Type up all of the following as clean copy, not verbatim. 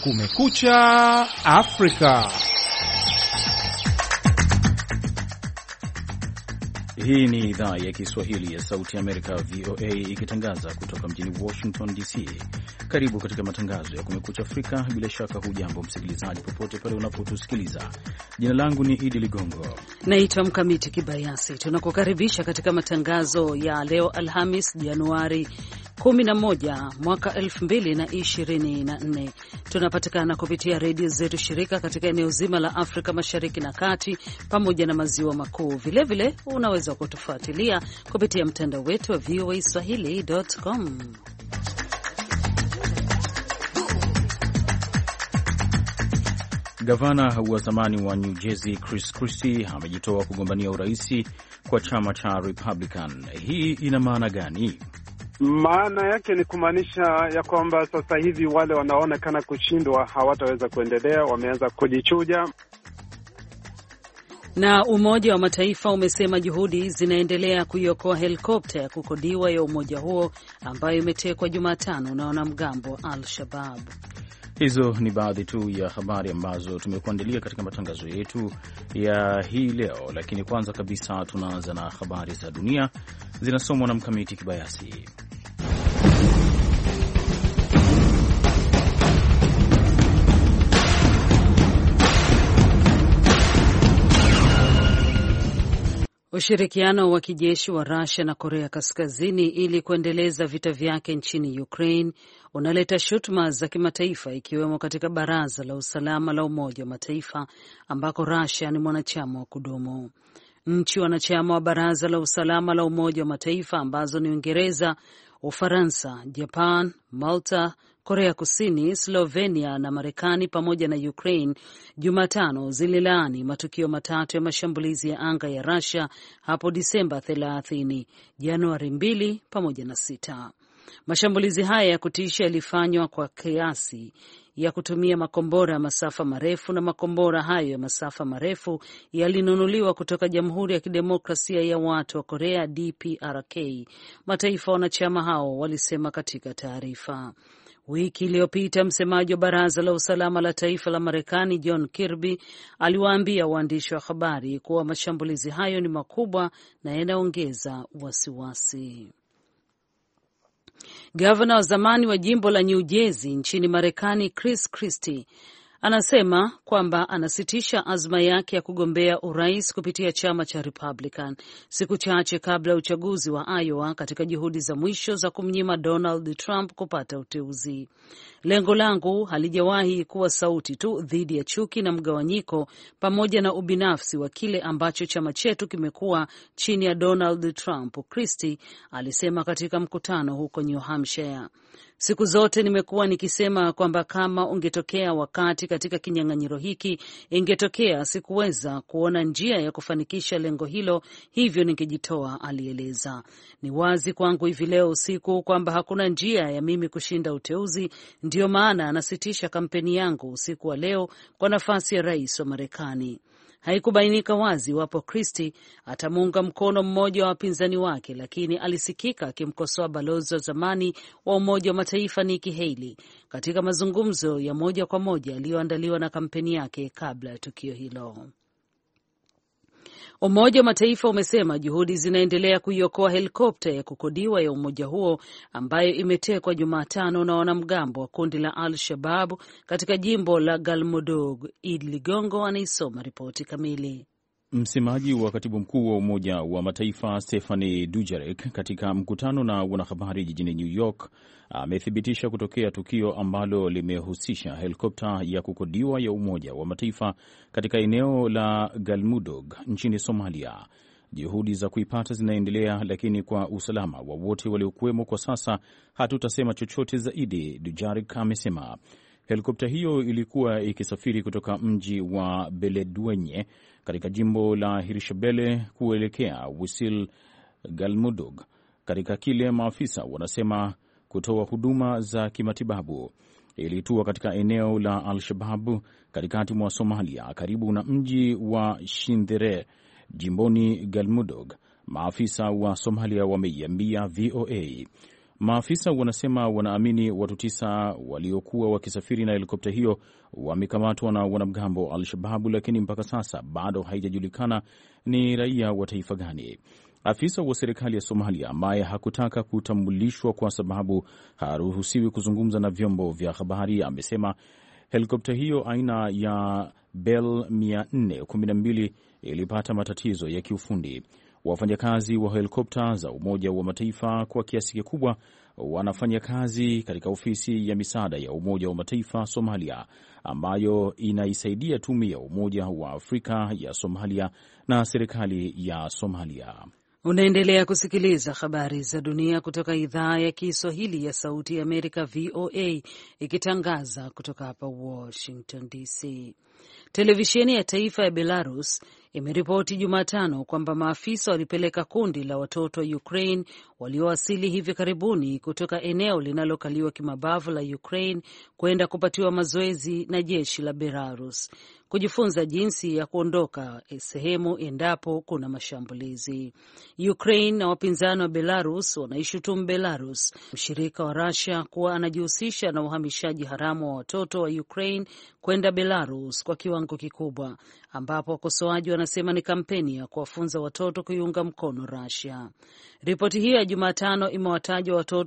Kumekucha Afrika. Hii ni idhaa ya Kiswahili ya Sauti ya Amerika, VOA, ikitangaza kutoka mjini Washington DC. Karibu katika matangazo ya Kumekucha Afrika. Bila shaka hujambo msikilizaji, popote pale unapotusikiliza. Jina langu ni Idi Ligongo. Naitwa Mkamiti Kibayasi. Tunakukaribisha katika matangazo ya leo Alhamis, Januari 11 mwaka 2024. Tunapatikana kupitia redio zetu shirika katika eneo zima la Afrika Mashariki na Kati pamoja na maziwa makuu. Vilevile unaweza kutufuatilia kupitia mtandao wetu wa voaswahili.com. Gavana wa zamani wa New Jersey Chris Christie amejitoa kugombania uraisi kwa chama cha Republican. Hii ina maana gani? Maana yake ni kumaanisha ya kwamba sasa hivi wale wanaonekana kushindwa hawataweza kuendelea, wameanza kujichuja. Na Umoja wa Mataifa umesema juhudi zinaendelea kuiokoa helikopta ya kukodiwa ya umoja huo ambayo imetekwa Jumatano na wanamgambo wa Al-Shabaab. Hizo ni baadhi tu ya habari ambazo tumekuandalia katika matangazo yetu ya hii leo, lakini kwanza kabisa tunaanza na habari za dunia zinasomwa na Mkamiti Kibayasi. Ushirikiano wa kijeshi wa Russia na Korea Kaskazini ili kuendeleza vita vyake nchini Ukraine unaleta shutuma za kimataifa, ikiwemo katika Baraza la Usalama la Umoja wa Mataifa ambako Russia ni mwanachama wa kudumu. Nchi wanachama wa Baraza la Usalama la Umoja wa Mataifa ambazo ni Uingereza, Ufaransa, Japan, Malta, Korea Kusini, Slovenia na Marekani pamoja na Ukraine Jumatano zililaani matukio matatu ya mashambulizi ya anga ya Russia hapo Disemba 30, Januari 2 pamoja na 6. Mashambulizi haya ya kutisha yalifanywa kwa kiasi ya kutumia makombora ya masafa marefu, na makombora hayo ya masafa marefu yalinunuliwa kutoka Jamhuri ya Kidemokrasia ya Watu wa Korea DPRK, mataifa wanachama hao walisema katika taarifa. Wiki iliyopita msemaji wa Baraza la Usalama la Taifa la Marekani John Kirby aliwaambia waandishi wa habari kuwa mashambulizi hayo ni makubwa na yanaongeza wasiwasi. Gavana wa zamani wa jimbo la New Jersey nchini Marekani Chris Christie anasema kwamba anasitisha azma yake ya kugombea urais kupitia chama cha Republican siku chache kabla ya uchaguzi wa Iowa, katika juhudi za mwisho za kumnyima Donald Trump kupata uteuzi. Lengo langu halijawahi kuwa sauti tu dhidi ya chuki na mgawanyiko pamoja na ubinafsi wa kile ambacho chama chetu kimekuwa chini ya Donald Trump, Christie alisema katika mkutano huko New Hampshire. Siku zote nimekuwa nikisema kwamba kama ungetokea wakati katika kinyang'anyiro hiki ingetokea, sikuweza kuona njia ya kufanikisha lengo hilo, hivyo ningejitoa, alieleza. Ni wazi kwangu hivi leo usiku kwamba hakuna njia ya mimi kushinda uteuzi, ndiyo maana anasitisha kampeni yangu usiku wa leo kwa nafasi ya rais wa Marekani. Haikubainika wazi iwapo Christie atamuunga mkono mmoja wa wapinzani wake, lakini alisikika akimkosoa balozi wa zamani wa Umoja wa Mataifa Nikki Haley katika mazungumzo ya moja kwa moja yaliyoandaliwa na kampeni yake kabla ya tukio hilo. Umoja wa Mataifa umesema juhudi zinaendelea kuiokoa helikopta ya kukodiwa ya umoja huo ambayo imetekwa Jumatano na wanamgambo wa kundi la Al-Shabaab katika jimbo la Galmudug. Idi Ligongo anaisoma ripoti kamili. Msemaji wa katibu mkuu wa Umoja wa Mataifa Stephane Dujarric katika mkutano na wanahabari jijini New York amethibitisha kutokea tukio ambalo limehusisha helikopta ya kukodiwa ya Umoja wa Mataifa katika eneo la Galmudug nchini Somalia. Juhudi za kuipata zinaendelea, lakini kwa usalama wa wote waliokuwemo kwa sasa hatutasema chochote zaidi, Dujarric amesema. Helikopta hiyo ilikuwa ikisafiri kutoka mji wa Beledweyne katika jimbo la Hirshabelle kuelekea Wisil Galmudug, katika kile maafisa wanasema kutoa huduma za kimatibabu. Ilitua katika eneo la Al-Shabaab katikati mwa Somalia, karibu na mji wa Shindere jimboni Galmudug, maafisa wa Somalia wameiambia VOA. Maafisa wanasema wanaamini watu 9 waliokuwa wakisafiri na helikopta hiyo wamekamatwa na wanamgambo wa Al-Shababu, lakini mpaka sasa bado haijajulikana ni raia wa taifa gani. Afisa wa serikali ya Somalia ambaye hakutaka kutambulishwa kwa sababu haruhusiwi kuzungumza na vyombo vya habari amesema helikopta hiyo aina ya Bell 412 ilipata matatizo ya kiufundi. Wafanyakazi wa helikopta za Umoja wa Mataifa kwa kiasi kikubwa wanafanya kazi katika ofisi ya misaada ya Umoja wa Mataifa Somalia, ambayo inaisaidia tume ya Umoja wa Afrika ya Somalia na serikali ya Somalia. Unaendelea kusikiliza habari za dunia kutoka idhaa ya Kiswahili ya Sauti ya Amerika, VOA, ikitangaza kutoka hapa Washington DC. Televisheni ya taifa ya Belarus imeripoti Jumatano kwamba maafisa walipeleka kundi la watoto wa Ukraine waliowasili hivi karibuni kutoka eneo linalokaliwa kimabavu la Ukraine kwenda kupatiwa mazoezi na jeshi la Belarus, kujifunza jinsi ya kuondoka sehemu endapo kuna mashambulizi. Ukraine na wapinzani wa Belarus wanaishutumu Belarus, mshirika wa Russia, kuwa anajihusisha na uhamishaji haramu wa watoto wa Ukraine kwenda Belarus kwa kiwango kikubwa, ambapo wakosoaji wanasema ni kampeni ya kuwafunza watoto kuiunga mkono Russia. Ripoti hiyo ya Jumatano imewataja watoto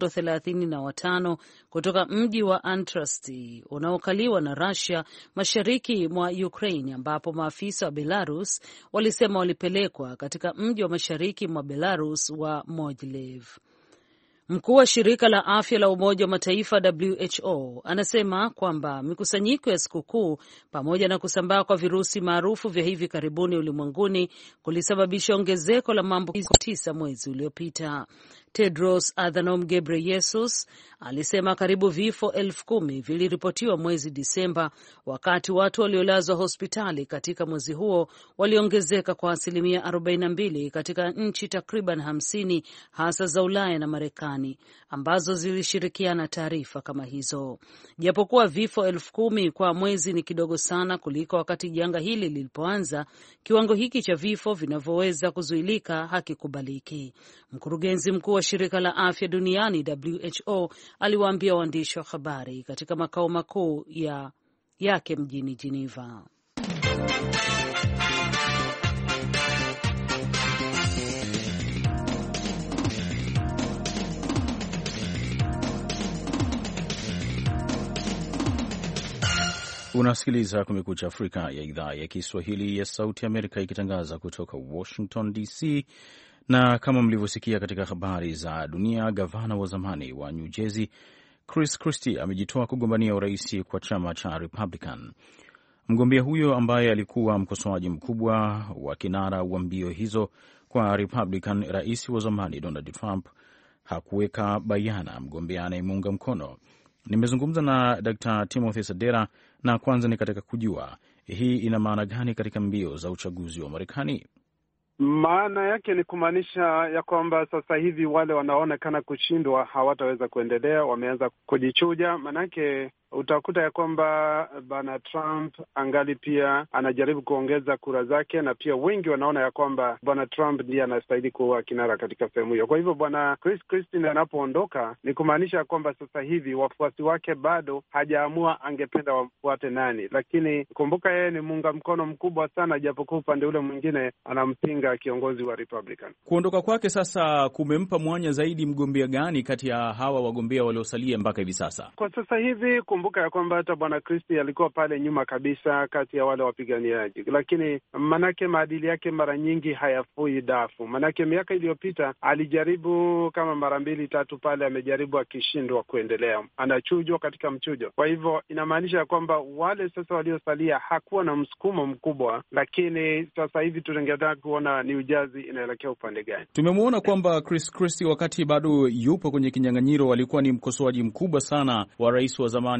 35 kutoka mji wa Antrasti unaokaliwa na Russia mashariki mwa Ukraine, ambapo maafisa wa Belarus walisema walipelekwa katika mji wa mashariki mwa Belarus wa Mogilev. Mkuu wa shirika la afya la Umoja wa Mataifa WHO anasema kwamba mikusanyiko ya sikukuu pamoja na kusambaa kwa virusi maarufu vya hivi karibuni ulimwenguni kulisababisha ongezeko la maambukizi 9 mwezi uliopita. Tedros Adhanom Ghebreyesus alisema karibu vifo 10,000 viliripotiwa mwezi Disemba, wakati watu waliolazwa hospitali katika mwezi huo waliongezeka kwa asilimia 42 katika nchi takriban 50 hasa za Ulaya na Marekani ambazo zilishirikiana taarifa kama hizo. Japokuwa vifo 10,000 kwa mwezi ni kidogo sana kuliko wakati janga hili lilipoanza, kiwango hiki cha vifo vinavyoweza kuzuilika hakikubaliki. Mkurugenzi mkuu wa shirika la afya duniani WHO aliwaambia waandishi wa habari katika makao makuu yake mjini Geneva. Unasikiliza Kumekucha Afrika ya idhaa ya Kiswahili ya Sauti Amerika ikitangaza kutoka Washington DC. Na kama mlivyosikia katika habari za dunia, gavana wa zamani wa New Jersey Chris Christie amejitoa kugombania urais kwa chama cha Republican. Mgombea huyo ambaye alikuwa mkosoaji mkubwa wa kinara wa mbio hizo kwa Republican, rais wa zamani Donald Trump, hakuweka bayana mgombea anayemuunga mkono. Nimezungumza na Dr. Timothy Sadera na kwanza nikataka kujua hii ina maana gani katika mbio za uchaguzi wa Marekani. Maana yake ni kumaanisha ya kwamba sasa hivi wale wanaonekana kushindwa hawataweza kuendelea, wameanza kujichuja. Maanake utakuta ya kwamba bwana Trump angali pia anajaribu kuongeza kura zake, na pia wengi wanaona ya kwamba bwana Trump ndiye anastahili kuwa kinara katika sehemu hiyo. Kwa hivyo bwana Chris Christie anapoondoka ni kumaanisha kwamba sasa hivi wafuasi wake bado hajaamua angependa wafuate nani, lakini kumbuka yeye ni muunga mkono mkubwa sana, japokuwa upande ule mwingine anampinga kiongozi wa Republican. Kuondoka kwake sasa kumempa mwanya zaidi mgombea gani kati ya hawa wagombea waliosalia mpaka hivi sasa? Kwa sasa hivi kumbuka ya kwamba hata bwana Christie alikuwa pale nyuma kabisa kati ya wale wapiganiaji, lakini manake maadili yake mara nyingi hayafui dafu. Manake miaka iliyopita alijaribu kama mara 2-3 pale, amejaribu akishindwa kuendelea, anachujwa katika mchujo. Kwa hivyo inamaanisha kwamba wale sasa waliosalia hakuwa na msukumo mkubwa, lakini sasa hivi tungetaka kuona ni ujazi inaelekea upande gani. Tumemwona kwamba Chris Christie wakati bado yupo kwenye kinyang'anyiro alikuwa ni mkosoaji mkubwa sana wa rais wa zamani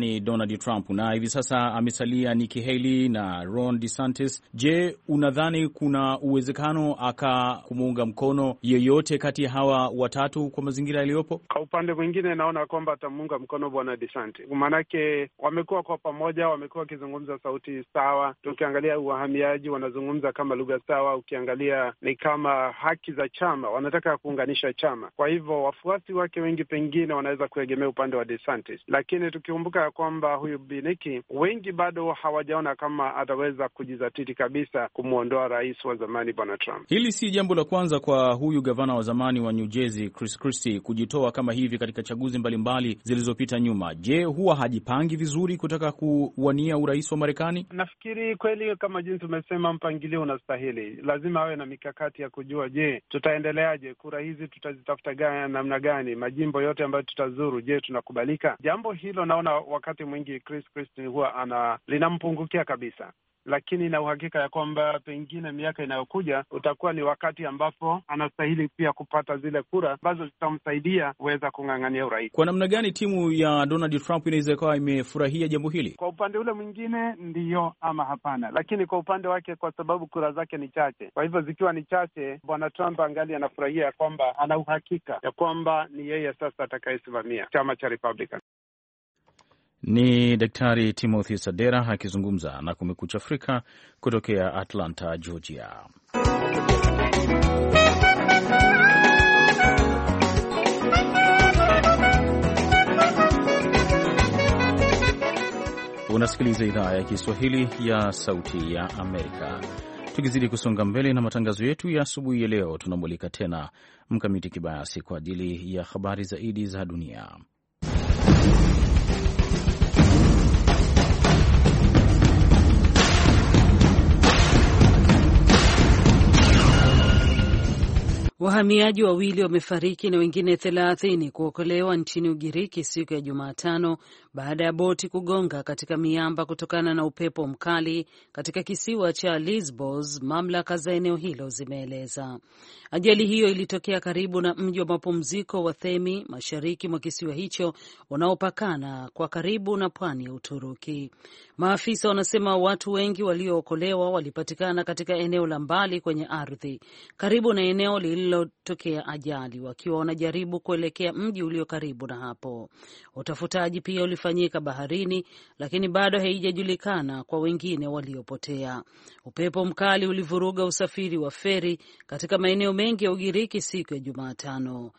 Marekani Donald Trump, na hivi sasa amesalia Nikki Haley na Ron DeSantis. Je, unadhani kuna uwezekano kumuunga mkono yeyote kati ya hawa watatu kwa mazingira yaliyopo? Kwa upande mwingine naona kwamba atamuunga mkono bwana DeSantis, maanake wamekuwa kwa pamoja, wamekuwa wakizungumza sauti sawa. Tukiangalia uhamiaji wanazungumza kama lugha sawa, ukiangalia ni kama haki za chama, wanataka kuunganisha chama. Kwa hivyo wafuasi wake wengi pengine wanaweza kuegemea upande wa DeSantis, lakini tukikumbuka kwamba huyu Nikki wengi bado hawajaona kama ataweza kujizatiti kabisa kumwondoa rais wa zamani bwana Trump. Hili si jambo la kwanza kwa huyu gavana wa zamani wa New Jersey Chris Christie kujitoa kama hivi katika chaguzi mbalimbali zilizopita nyuma. Je, huwa hajipangi vizuri kutaka kuwania urais wa Marekani? Nafikiri kweli kama jinsi umesema, mpangilio unastahili. Lazima awe na mikakati ya kujua, je, tutaendeleaje? Kura hizi tutazitafuta namna gani? Majimbo yote ambayo tutazuru, je, tunakubalika? Jambo hilo naona wakati mwingi Chris Christie huwa linampungukia kabisa, lakini na uhakika ya kwamba pengine miaka inayokuja utakuwa ni wakati ambapo anastahili pia kupata zile kura ambazo zitamsaidia kuweza kung'ang'ania urais. Kwa namna gani timu ya Donald Trump inaweza ikawa imefurahia jambo hili? Kwa upande ule mwingine ndiyo ama hapana, lakini kwa upande wake, kwa sababu kura zake ni chache, kwa hivyo zikiwa ni chache, bwana Trump angali anafurahia ya kwamba ana uhakika ya kwamba ni yeye sasa atakayesimamia chama cha Republican. Ni Daktari Timothy Sadera akizungumza na Kumekucha Afrika kutokea Atlanta, Georgia. Unasikiliza idhaa ya Kiswahili ya Sauti ya Amerika. Tukizidi kusonga mbele na matangazo yetu ya asubuhi ya leo, tunamulika tena Mkamiti Kibayasi kwa ajili ya habari zaidi za dunia. Wahamiaji wawili wamefariki na wengine 30 kuokolewa nchini Ugiriki siku ya Jumatano baada ya boti kugonga katika miamba kutokana na upepo mkali katika kisiwa cha Lesbos, mamlaka za eneo hilo zimeeleza. Ajali hiyo ilitokea karibu na mji wa mapumziko wa Themi, mashariki mwa kisiwa hicho unaopakana kwa karibu na pwani ya Uturuki. Maafisa wanasema watu wengi waliookolewa walipatikana katika eneo la mbali kwenye ardhi karibu na eneo lililotokea ajali, wakiwa wanajaribu kuelekea mji ulio karibu na hapo. Utafutaji pia ulifanyika baharini, lakini bado haijajulikana kwa wengine waliopotea. Upepo mkali ulivuruga usafiri wa feri katika maeneo mengi ya Ugiriki siku ya Jumatano.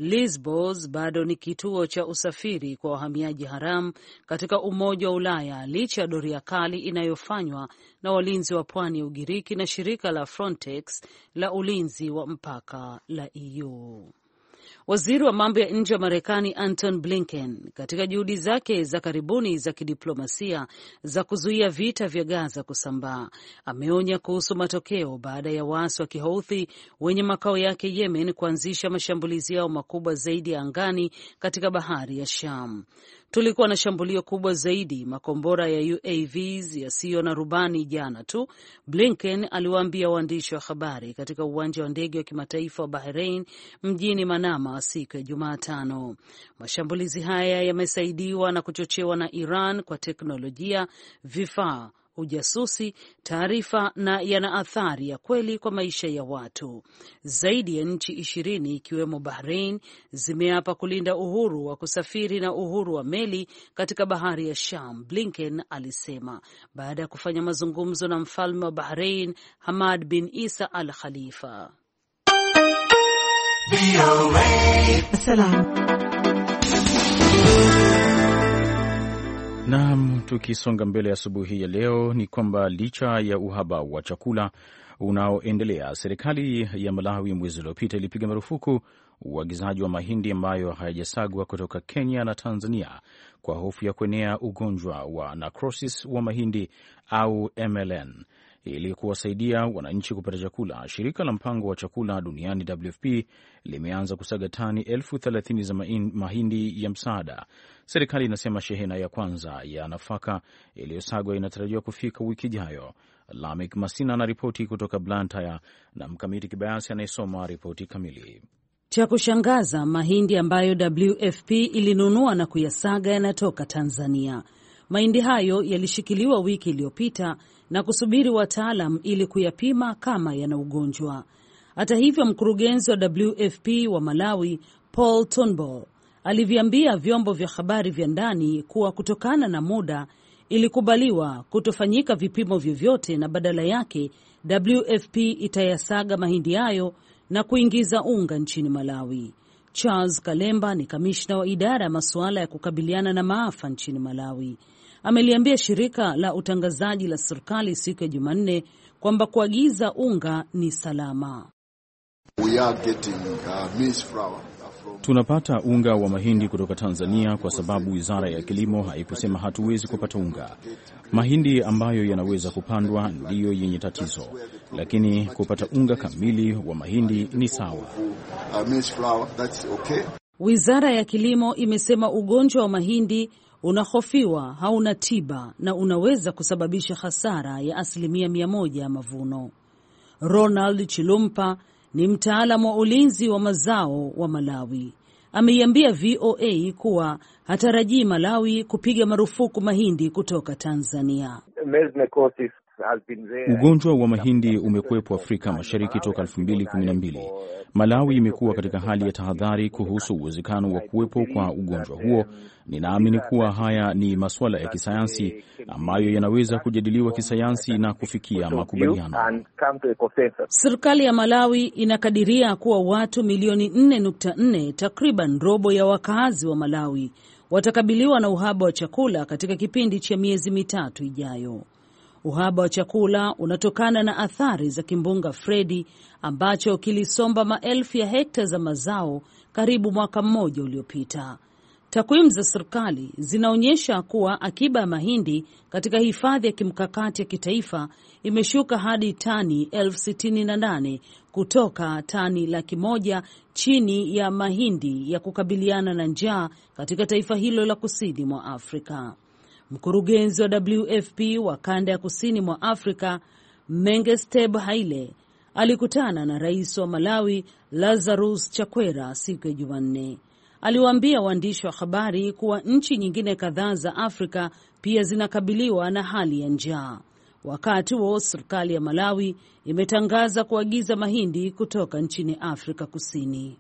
Lesbos bado ni kituo cha usafiri kwa wahamiaji haramu katika Umoja wa Ulaya licha ya doria kali inayofanywa na walinzi wa pwani ya Ugiriki na shirika la Frontex la ulinzi wa mpaka la EU. Waziri wa mambo ya nje wa Marekani Anton Blinken, katika juhudi zake za karibuni za kidiplomasia za kuzuia vita vya Gaza kusambaa, ameonya kuhusu matokeo baada ya waasi wa Kihouthi wenye makao yake Yemen kuanzisha mashambulizi yao makubwa zaidi ya angani katika bahari ya Sham. Tulikuwa na shambulio kubwa zaidi, makombora ya UAVs yasiyo na rubani jana tu, Blinken aliwaambia waandishi wa habari katika uwanja wa ndege wa kimataifa wa Bahrain mjini Manama siku ya Jumatano. Mashambulizi haya yamesaidiwa na kuchochewa na Iran kwa teknolojia, vifaa, ujasusi, taarifa na yana athari ya kweli kwa maisha ya watu. Zaidi ya nchi 20 ikiwemo Bahrain zimeapa kulinda uhuru wa kusafiri na uhuru wa meli katika bahari ya Sham, Blinken alisema baada ya kufanya mazungumzo na mfalme wa Bahrain Hamad bin Isa Al Khalifa. Naam, tukisonga mbele asubuhi ya leo ni kwamba licha ya uhaba wa chakula unaoendelea, serikali ya Malawi mwezi uliopita ilipiga marufuku uagizaji wa mahindi ambayo hayajasagwa kutoka Kenya na Tanzania kwa hofu ya kuenea ugonjwa wa necrosis wa mahindi au MLN. Ili kuwasaidia wananchi kupata chakula, shirika la mpango wa chakula duniani WFP limeanza kusaga tani 30,000 za mahindi ya msaada. Serikali inasema shehena ya kwanza ya nafaka iliyosagwa inatarajiwa kufika wiki ijayo. Lamek Masina na ripoti kutoka Blantyre na Mkamiti Kibayasi anayesoma ripoti kamili. Cha kushangaza, mahindi ambayo WFP ilinunua na kuyasaga yanatoka Tanzania. Mahindi hayo yalishikiliwa wiki iliyopita na kusubiri wataalam ili kuyapima kama yana ugonjwa. Hata hivyo, mkurugenzi wa WFP wa Malawi, Paul Turnbull, aliviambia vyombo vya habari vya ndani kuwa kutokana na muda ilikubaliwa kutofanyika vipimo vyovyote na badala yake WFP itayasaga mahindi hayo na kuingiza unga nchini Malawi. Charles Kalemba ni kamishna wa idara ya masuala ya kukabiliana na maafa nchini Malawi. Ameliambia shirika la utangazaji la serikali siku ya Jumanne kwamba kuagiza unga ni salama. We are getting maize flour. Tunapata unga wa mahindi kutoka Tanzania kwa sababu Wizara ya Kilimo haikusema hatuwezi kupata unga. Mahindi ambayo yanaweza kupandwa ndiyo yenye tatizo, lakini kupata unga kamili wa mahindi ni sawa. Wizara ya Kilimo imesema ugonjwa wa mahindi unahofiwa hauna tiba na unaweza kusababisha hasara ya 100% ya mavuno. Ronald Chilumpa ni mtaalamu wa ulinzi wa mazao wa Malawi. Ameiambia VOA kuwa hatarajii Malawi kupiga marufuku mahindi kutoka Tanzania. Ugonjwa wa mahindi umekuwepo Afrika Mashariki toka 2012. Malawi imekuwa katika hali ya tahadhari kuhusu uwezekano wa kuwepo kwa ugonjwa huo. Ninaamini kuwa haya ni masuala ya kisayansi ambayo yanaweza kujadiliwa kisayansi na kufikia makubaliano. Serikali ya Malawi inakadiria kuwa watu milioni 4.4, takriban robo ya wakazi wa Malawi, watakabiliwa na uhaba wa chakula katika kipindi cha miezi mitatu ijayo. Uhaba wa chakula unatokana na athari za kimbunga Freddy ambacho kilisomba maelfu ya hekta za mazao karibu mwaka mmoja uliopita. Takwimu za serikali zinaonyesha kuwa akiba ya mahindi katika hifadhi ya kimkakati ya kitaifa imeshuka hadi tani 68,000 kutoka tani 100,000 chini ya mahindi ya kukabiliana na njaa katika taifa hilo la kusini mwa Afrika. Mkurugenzi wa WFP wa kanda ya kusini mwa Afrika, Mengestebe Haile, alikutana na rais wa Malawi Lazarus Chakwera siku ya Jumanne. Aliwaambia waandishi wa habari kuwa nchi nyingine kadhaa za Afrika pia zinakabiliwa na hali ya njaa. Wakati huo serikali ya Malawi imetangaza kuagiza mahindi kutoka nchini Afrika Kusini.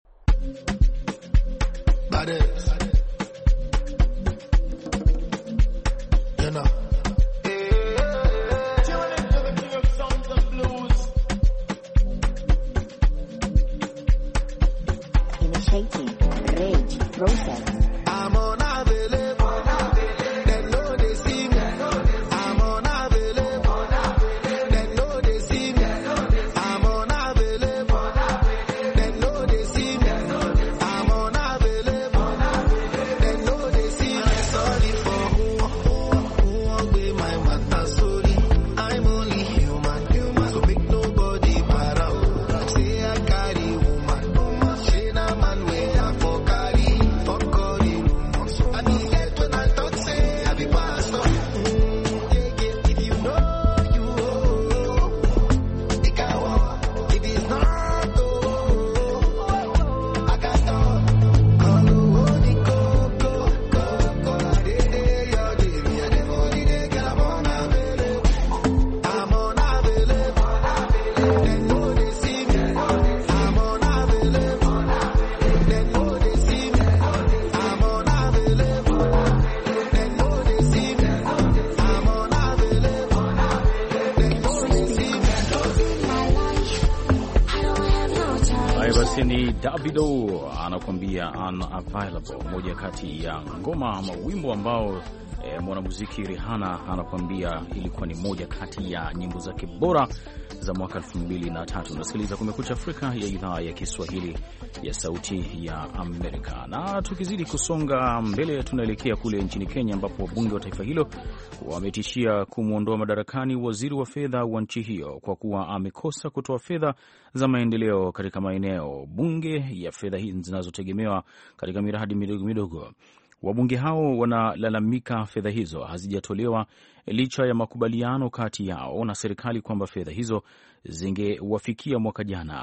Ni Davido anakuambia Unavailable, moja kati ya ngoma ama wimbo ambao mwanamuziki Rihanna anakuambia ilikuwa ni moja kati ya nyimbo zake bora za mwaka 2003. Unasikiliza Kumekucha Afrika ya idhaa ya Kiswahili ya Sauti ya Amerika. Na tukizidi kusonga mbele, tunaelekea kule nchini Kenya ambapo wabunge wa taifa hilo wametishia kumwondoa madarakani waziri wa fedha wa nchi hiyo kwa kuwa amekosa kutoa fedha za maendeleo katika maeneo bunge ya fedha hizi zinazotegemewa katika miradi midogo midogo. Wabunge hao wanalalamika fedha hizo hazijatolewa licha ya makubaliano kati yao na serikali kwamba fedha hizo zingewafikia mwaka jana.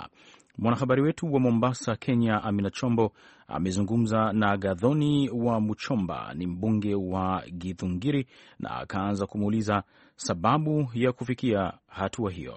Mwanahabari wetu wa Mombasa, Kenya, Amina Chombo amezungumza na Gathoni wa Muchomba, ni mbunge wa Githungiri, na akaanza kumuuliza sababu ya kufikia hatua hiyo.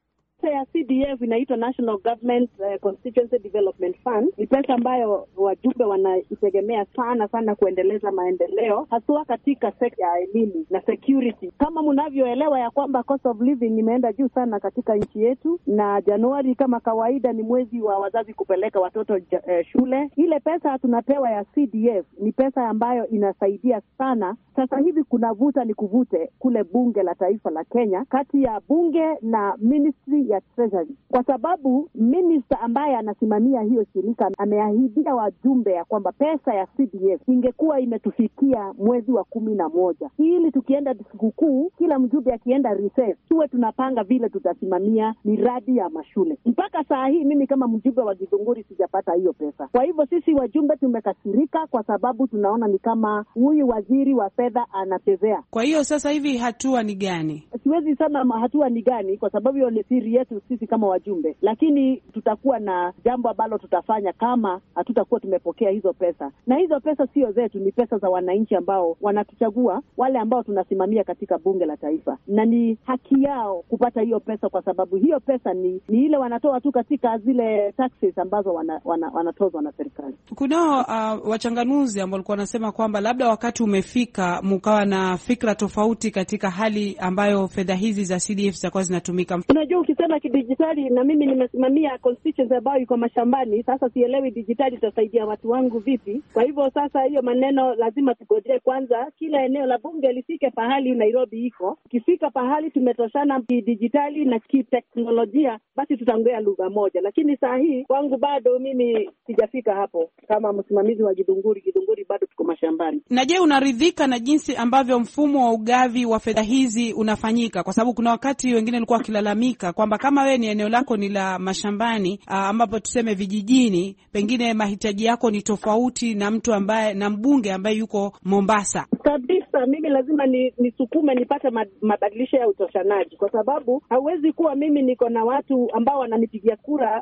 Ya CDF inaitwa National Government Constituency Development Fund. Ni pesa ambayo wajumbe wanaitegemea sana kuendeleza maendeleo, haswa katika sekta ya elimu na security. Kama mnavyoelewa ya kwamba cost of living imeenda juu sana katika nchi yetu, na Januari kama kawaida ni mwezi wa wazazi kupeleka watoto shule. Ile pesa tunapewa ya CDF ni pesa ambayo inasaidia sana. Sasa hivi kuna vuta ni kuvute kule bunge la taifa la Kenya, kati ya bunge na ministry ya Treasury, kwa sababu minister ambaye anasimamia hiyo shirika ameahidia wajumbe ya kwamba pesa ya CDF ingekuwa imetufikia mwezi wa 11, ili tukienda sikukuu, kila mjumbe akienda recess tuwe tunapanga vile tutasimamia miradi ya mashule. Mpaka saa hii mimi kama mjumbe wa Githunguri sijapata hiyo pesa. Kwa hivyo sisi wajumbe tumekasirika, kwa sababu tunaona ni kama huyu waziri wa fedha anachezea. Kwa hiyo sasa hivi hatua ni gani? Siwezi sema hatua ni gani, kwa sababu hiyo ni siri yetu sisi kama wajumbe, lakini tutakuwa na jambo ambalo tutafanya kama hatutakuwa tumepokea hizo pesa. Na hizo pesa sio zetu, ni pesa za wananchi ambao wanatuchagua, wale ambao tunasimamia katika bunge la taifa, na ni haki yao kupata hiyo pesa, kwa sababu hiyo pesa ni ile wanatoa tu katika zile taxes ambazo wanatozwa na serikali. Kunao wachanganuzi ambao walikuwa wanasema kwamba labda wakati umefika mkawa na fikra tofauti katika hali ambayo fedha hizi za CDF zitakuwa zinatumika. Unajua, ukisema kidijitali, na mimi nimesimamia constituency ambayo iko mashambani, sasa sielewi dijitali itasaidia watu wangu vipi. Kwa hivyo sasa hiyo maneno lazima tugojee kwanza kila eneo la bunge lifike pahali Nairobi iko. Kifika pahali tumetoshana kidijitali na kiteknolojia, basi tutaongea lugha moja. Lakini saa hii kwangu bado mimi sijafika hapo kama msimamizi wa Githunguri bado tuko mashambani. Na je, unaridhika na jinsi ambavyo mfumo wa ugavi wa fedha hizi unafanyika? Kwa sababu kuna wakati wengine walikuwa wakilalamika kwamba kama wewe ni eneo lako ni la mashambani, ambapo tuseme vijijini, pengine mahitaji yako ni tofauti na mtu ambaye na mbunge ambaye yuko Mombasa. Kabisa, mimi lazima nisukume nipate mabadilisho ya utoshanaji, kwa sababu hauwezi kuwa mimi niko na watu ambao wananipigia kura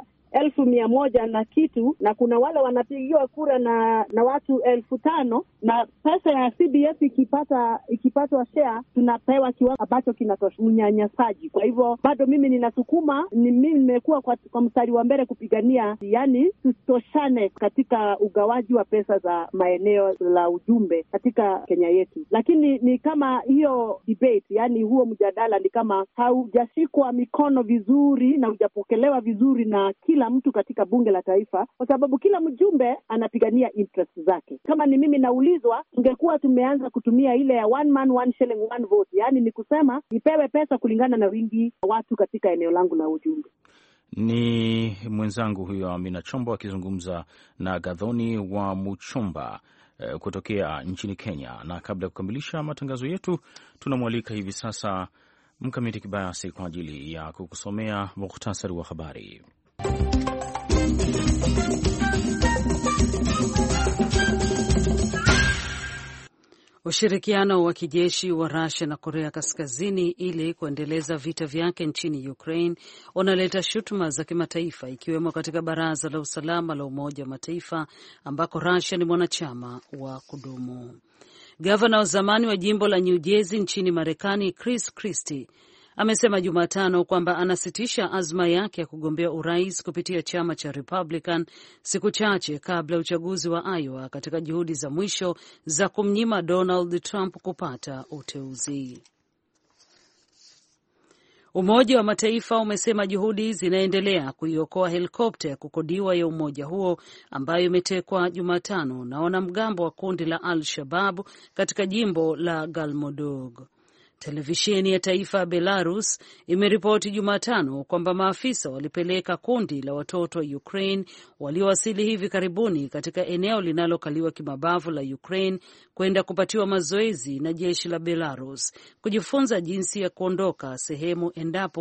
1,100 na kitu, na kuna wale wanapigiwa kura na watu 5,000, na pesa ya CDF ikipatwa share tunapewa kiwango ambacho kinatosha unyanyasaji. Kwa hivyo bado mimi ninasukuma, mimi nimekuwa kwa mstari wa mbele kupigania, yani tutoshane katika ugawaji wa pesa za maeneo la ujumbe katika Kenya yetu. Lakini ni kama hiyo debate, yani huo mjadala ni kama haujashikwa mikono vizuri na hujapokelewa vizuri na kila mtu katika bunge la taifa, kwa sababu kila mjumbe anapigania interest zake. Kama ni mimi naulizwa, tungekuwa tumeanza kutumia ile ya one man one shilling one vote, yani ni kusema ipewe pesa kulingana na wingi wa watu katika eneo langu la ujumbe. Ni mwenzangu huyo Amina Chombo akizungumza na Gathoni wa Muchomba kutokea nchini Kenya. Na kabla ya kukamilisha matangazo yetu, tunamwalika hivi sasa Mkamiti Kibayasi kwa ajili ya kukusomea muhtasari wa habari. Ushirikiano wa kijeshi wa Russia na Korea Kaskazini ili kuendeleza vita vyake nchini Ukraine unaleta shutuma za kimataifa, ikiwemo katika Baraza la Usalama la Umoja wa Mataifa ambako Russia ni mwanachama wa kudumu. Gavana wa zamani wa jimbo la New Jersey nchini Marekani, Chris Christie, amesema Jumatano kwamba anasitisha azma yake ya kugombea urais kupitia chama cha Republican siku chache kabla ya uchaguzi wa Iowa, katika juhudi za mwisho za kumnyima Donald Trump kupata uteuzi. Umoja wa Mataifa umesema juhudi zinaendelea kuiokoa helikopta ya kukodiwa ya umoja huo ambayo imetekwa Jumatano na wanamgambo wa kundi la Al-Shabaab katika jimbo la Galmudug. Televisheni ya taifa ya Belarus imeripoti Jumatano kwamba maafisa walipeleka kundi la watoto wa Ukraine waliowasili hivi karibuni katika eneo linalokaliwa kimabavu la Ukraine kwenda kupatiwa mazoezi na jeshi la Belarus, kujifunza jinsi ya kuondoka sehemu endapo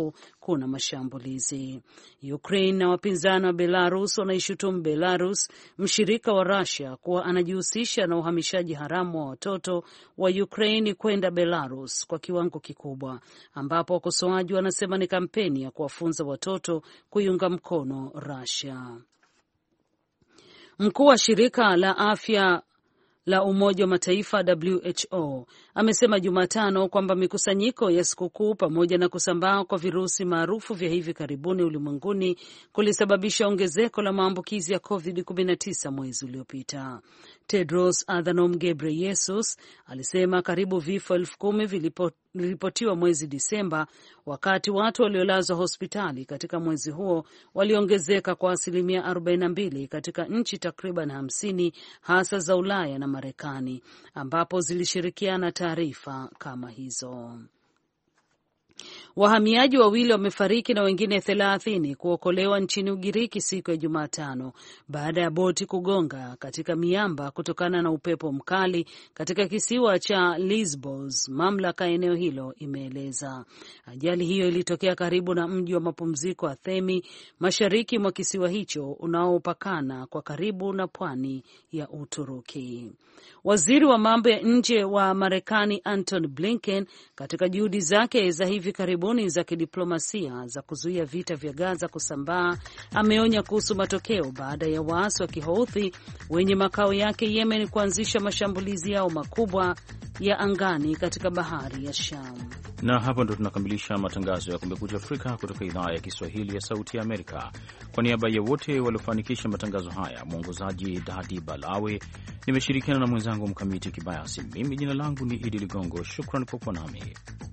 kuna mashambulizi. Ukraine na wapinzani wa Belarus wanaishutumu Belarus, mshirika wa Russia, kuwa anajihusisha na uhamishaji haramu wa watoto wa Ukraine kwenda Belarus kwa kiwango kikubwa, ambapo wakosoaji wanasema ni kampeni ya kuwafunza watoto kuiunga mkono Russia. Mkuu wa shirika la afya la Umoja wa Mataifa WHO amesema Jumatano kwamba mikusanyiko ya sikukuu pamoja na kusambaa kwa virusi maarufu vya hivi karibuni ulimwenguni kulisababisha ongezeko la maambukizi ya COVID-19 mwezi uliopita. Tedros Adhanom Ghebreyesus alisema karibu vifo 10,000 viliripotiwa mwezi Disemba, wakati watu waliolazwa hospitali katika mwezi huo waliongezeka kwa asilimia 42 katika nchi takriban 50 hasa za Ulaya na Marekani, ambapo zilishirikiana taarifa kama hizo. Wahamiaji wawili wamefariki na wengine 30 kuokolewa nchini Ugiriki siku ya Jumatano baada ya boti kugonga katika miamba kutokana na upepo mkali katika kisiwa cha Lesbos, mamlaka eneo hilo imeeleza. Ajali hiyo ilitokea karibu na mji wa mapumziko wa Themi, mashariki mwa kisiwa hicho unaopakana kwa karibu na pwani ya Uturuki. Waziri wa mambo ya nje wa Marekani Antony Blinken, katika juhudi zake za hivi karibuni za kidiplomasia za kuzuia vita vya Gaza kusambaa, ameonya kuhusu matokeo baada ya waasi wa Kihouthi wenye makao yake Yemen kuanzisha mashambulizi yao makubwa ya angani katika bahari ya Sham. Na hapa ndo tunakamilisha matangazo ya Kumekucha Afrika kutoka idhaa ya Kiswahili ya Sauti ya Amerika. Kwa niaba ya wote waliofanikisha matangazo haya, mwongozaji Dadi Balawe, nimeshirikiana na mwenzangu Mkamiti Kibayasi. Mimi jina langu ni Idi Ligongo. Shukrani kwa kuwa nami.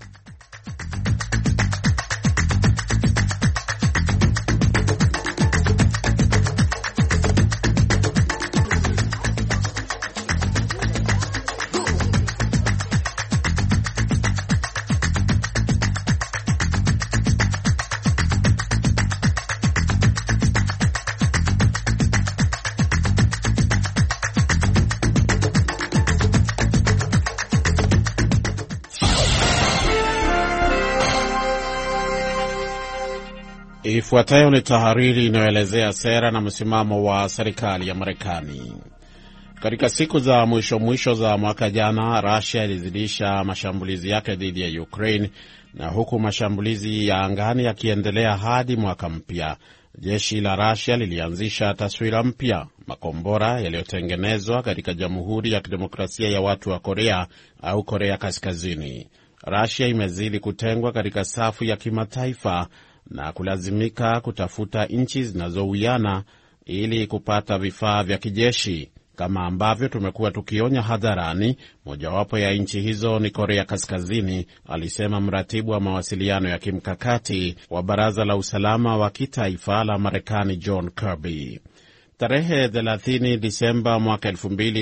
Ifuatayo ni tahariri inayoelezea sera na msimamo wa serikali ya Marekani. Katika siku za mwisho za mwaka jana, Russia ilizidisha mashambulizi yake dhidi ya Ukraine, na huku mashambulizi ya angani yakiendelea hadi mwaka mpya, jeshi la Russia lilianzisha taswira mpya: makombora yaliyotengenezwa katika Jamhuri ya Kidemokrasia ya Watu wa Korea au Korea Kaskazini. Russia imezidi kutengwa katika safu ya kimataifa na kulazimika kutafuta nchi zinazowiana ili kupata vifaa vya kijeshi. Kama ambavyo tumekuwa tukionya hadharani, mojawapo ya nchi hizo ni Korea Kaskazini, alisema mratibu wa mawasiliano ya kimkakati wa Baraza la Usalama wa Kitaifa la Marekani John Kirby. Tarehe 30 Disemba mwaka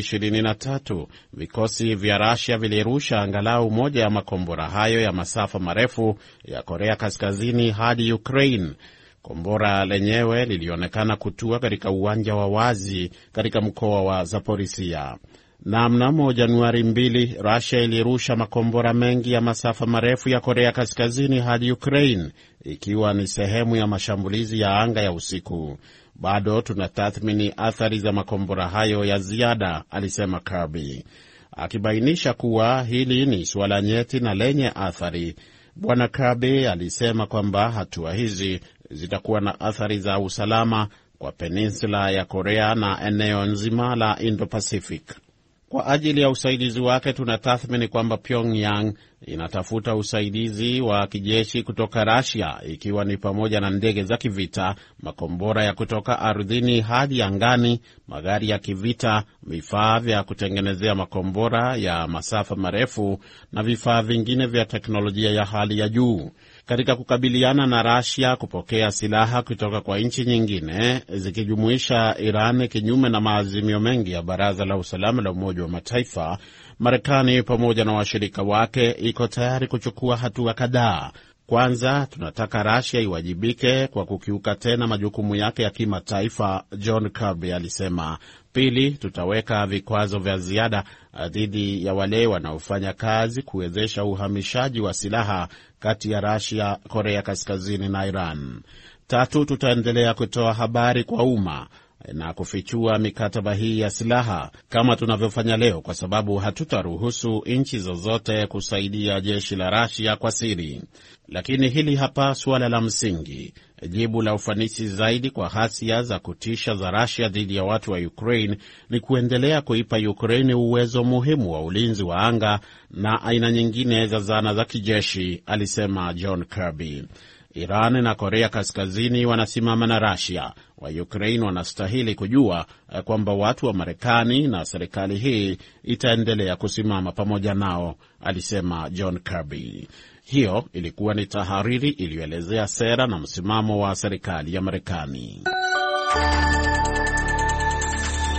2023, vikosi vya Russia vilirusha angalau moja ya makombora hayo ya masafa marefu ya Korea Kaskazini hadi Ukraine. Kombora lenyewe lilionekana kutua katika uwanja wa wazi katika mkoa wa Zaporizhia. Na mnamo Januari 2, Russia ilirusha makombora mengi ya masafa marefu ya Korea Kaskazini hadi Ukraine, ikiwa ni sehemu ya mashambulizi ya anga ya usiku. Bado tunatathmini athari za makombora hayo ya ziada, alisema Kirby, akibainisha kuwa hili ni suala nyeti na lenye athari. Bwana Kirby alisema kwamba hatua hizi zitakuwa na athari za usalama kwa peninsula ya Korea na eneo nzima la Indo-Pacific. Kwa ajili ya usaidizi wake, tunatathmini kwamba Pyongyang inatafuta usaidizi wa kijeshi kutoka Russia, ikiwa ni pamoja na ndege za kivita, makombora ya kutoka ardhini hadi angani, magari ya kivita, vifaa vya kutengenezea makombora ya masafa marefu na vifaa vingine vya teknolojia ya hali ya juu. Katika kukabiliana na Russia kupokea silaha kutoka kwa nchi nyingine zikijumuisha Iran, kinyume na maazimio mengi ya Baraza la Usalama la Umoja wa Mataifa, Marekani pamoja na washirika wake iko tayari kuchukua hatua kadhaa. Kwanza, tunataka Russia iwajibike kwa kukiuka tena majukumu yake ya kimataifa, John Kirby alisema. Pili, tutaweka vikwazo vya ziada dhidi ya wale wanaofanya kazi kuwezesha uhamishaji wa silaha kati ya Russia, Korea Kaskazini na Iran. Tatu, tutaendelea kutoa habari kwa umma na kufichua mikataba hii ya silaha kama tunavyofanya leo, kwa sababu hatutaruhusu nchi zozote kusaidia jeshi la Russia kwa siri. Lakini hili hapa suala la msingi. Jibu la ufanisi zaidi kwa ghasia za kutisha za Russia dhidi ya watu wa Ukraine ni kuendelea kuipa Ukraine uwezo muhimu wa ulinzi wa anga na aina nyingine za zana za kijeshi, alisema John Kirby. Iran na Korea Kaskazini wanasimama na Russia. Wa Ukraine wanastahili kujua kwamba watu wa Marekani na serikali hii itaendelea kusimama pamoja nao, alisema John Kirby. Hiyo ilikuwa ni tahariri iliyoelezea sera na msimamo wa serikali ya Marekani.